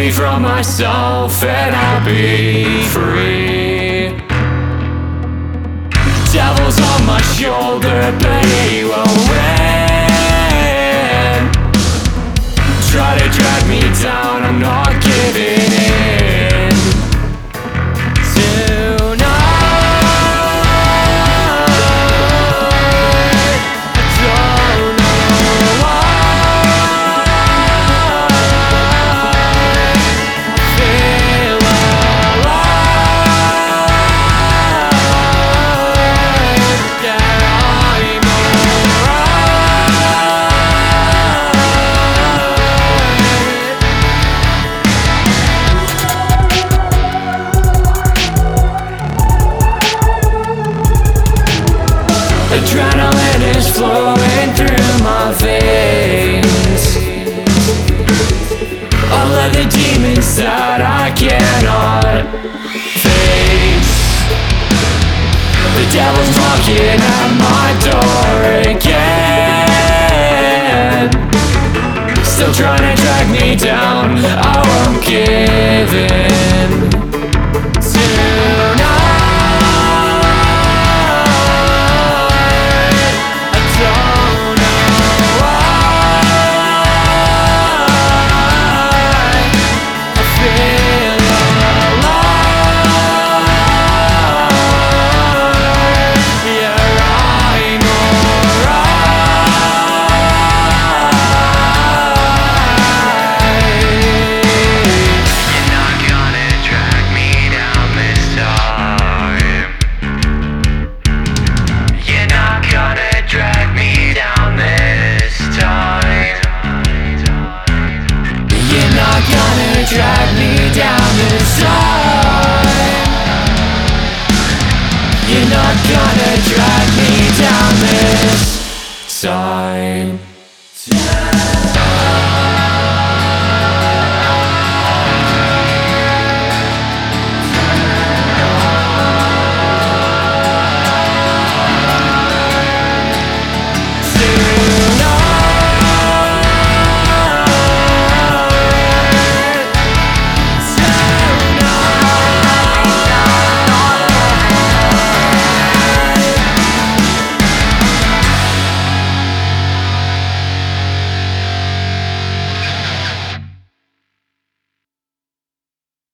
me from myself and I'll be free. Devil's on my shoulder, but he won't win. Try to drag me down, I'm not giving in. Tonight, I don't know why I feel alive. Yeah, I'm Adrenaline is flowing through my veins. All of the demons that I cannot face. The devil's knocking at my door again. Still trying to drag me down, I won't give in. Drag me down this time. You're not gonna drag me down this